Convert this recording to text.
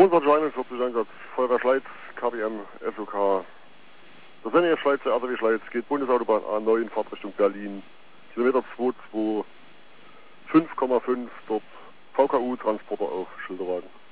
2241 Einsatz, Feuerwehr Schleiz, KBM, SOK. Das Senje Schleiz, der RTW Schleiz, geht Bundesautobahn A9, Fahrtrichtung Berlin, Kilometer 225,5, dort VKU, Transporter auf Schilderwagen.